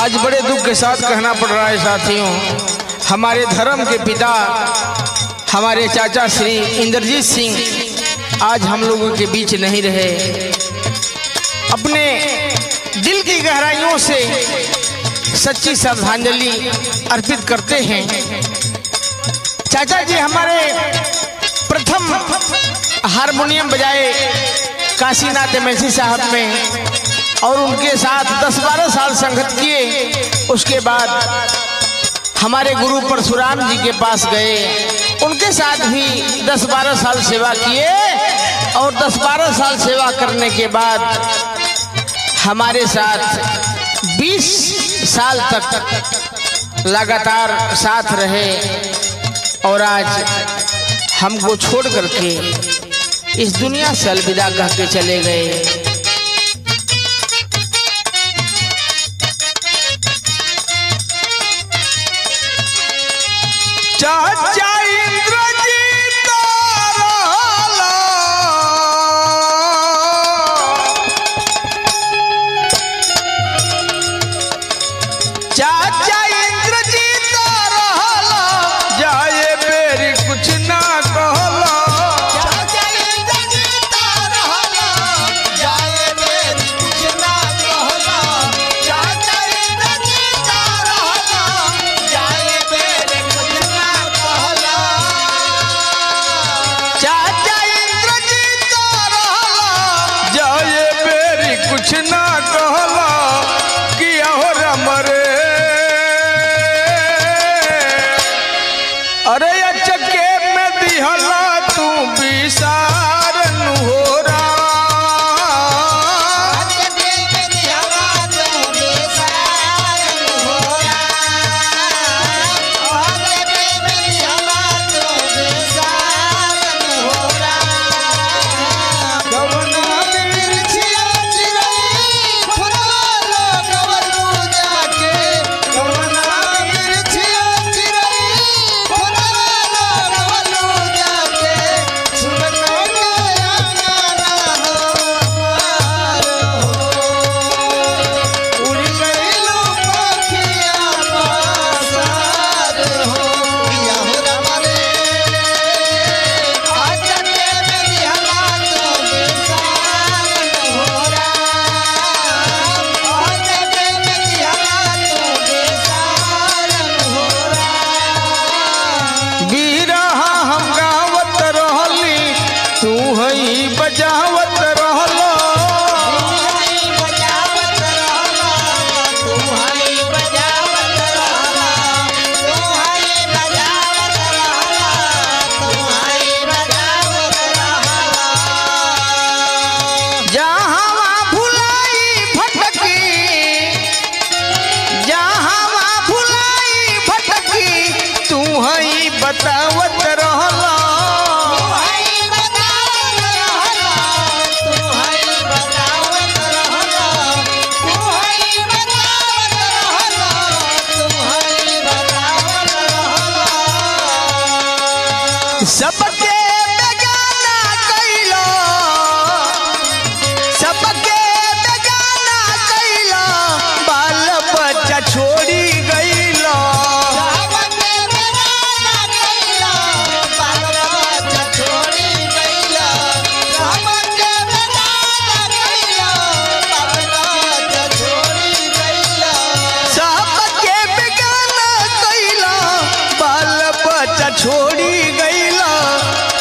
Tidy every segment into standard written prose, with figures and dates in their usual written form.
आज बड़े दुख के साथ कहना पड़ रहा है साथियों, हमारे धर्म के पिता हमारे चाचा श्री इंद्रजीत सिंह आज हम लोगों के बीच नहीं रहे। अपने दिल की गहराइयों से सच्ची श्रद्धांजलि अर्पित करते हैं। चाचा जी हमारे प्रथम हारमोनियम बजाए काशीनाथ एमएलसी साहब में और उनके साथ 10-12 साल संगत किए। उसके बाद हमारे गुरु परशुराम जी के पास गए, उनके साथ भी 10-12 साल सेवा किए और 10-12 साल सेवा करने के बाद हमारे साथ 20 साल तक लगातार साथ रहे और आज हमको छोड़ करके इस दुनिया से अलविदा कह के चले गए। चाचा इंद्रजीत रहला, चाचा इंद्रजीत रहला, जाए बेरी कुछ ना कहला। चाचा इंद्रजीत रहला, जाए बेरी कुछ ना कहला। चाचा इंद्रजीत रहला, जाए बेरी कुछ ना कहला। चाचा इंद्रजीत रहला, जाए बेरी कुछ ना कहला। किया हो रमरे अरे चके में दिहला तू बिसारन हो बजावत रहलो। जहाँ भुलाई भटकी, जहाँ भुलाई भटकी, तू हई बतावत रहलो। सबके बेगाना कइलो, सबके बेगाना कइलो, बाल बच्चा छोड़ी गइलो। सबके बेगाना कइलो, बाल बच्चा छोड़ी गइलो। सबके बेगाना कइलो, बाल बच्चा छोड़ी गइलो। सबके बेगाना कइलो, बाल बच्चा छोड़ी गइलो।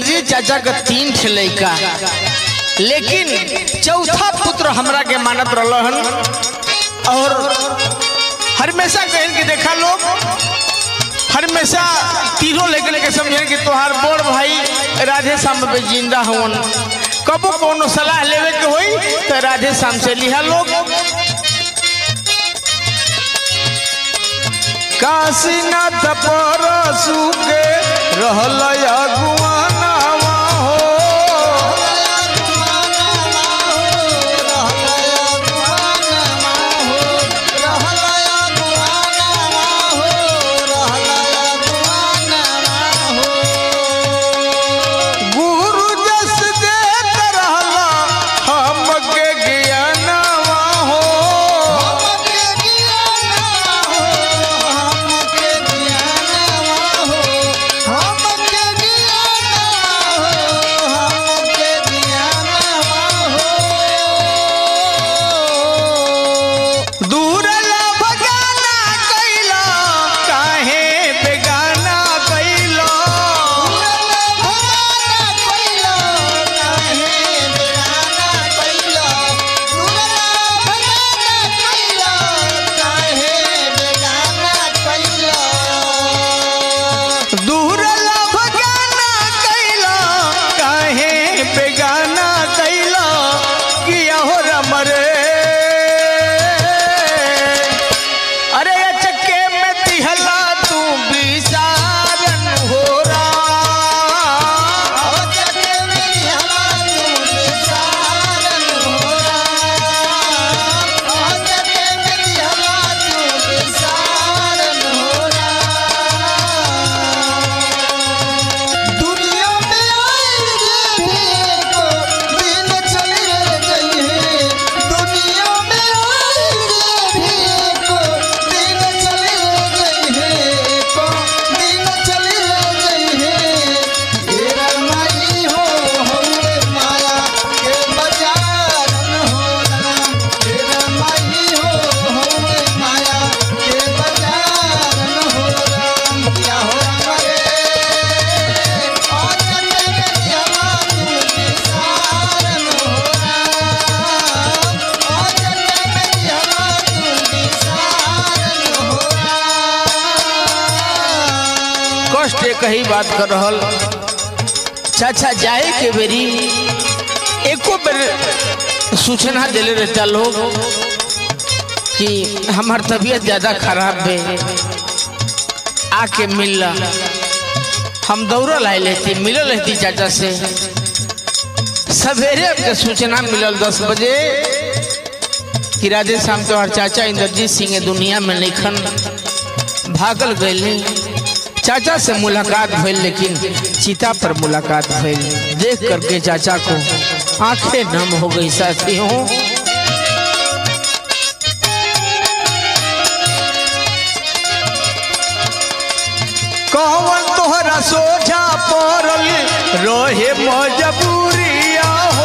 इंद्रजीत चाचा का 3 ठे लड़का, लेकिन चौथा पुत्र हमरा के मानत रहन और हमेशा कहन के देखा लोग हमेशा तीनों लेकर के समझे कि तोहार बड़ भाई राधे श्याम पे जिंदा हवन, कबो कोनो सलाह लेवे के होई तो राधे श्याम से लिहा लोग। काशीनाथ परसु के रहल अगुआनावा हो, गुरु जस देत रहला हमके ज्ञानवा हो, कही बात कर रहल चाचा जाए के बेरी एको बेर सूचना दिले रहता लोग कि हमार तबीयत ज्यादा खराब है, आके मिलला। हम दौड़ा लाई लेती मिलल रहती चाचा से। सवेरे के सूचना मिलल 10 बजे कि राधे श्याम तोहर चाचा इंद्रजीत सिंह दुनिया में निखन भागल गए। चाचा से मुलाकात भइल, लेकिन चिता पर मुलाकात भइल। देख करके चाचा को आंखें नम हो गई साथियों। कौन तोहरा सोझा पड़ल रोहे मजबूरिया हो,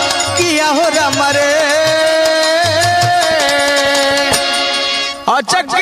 चक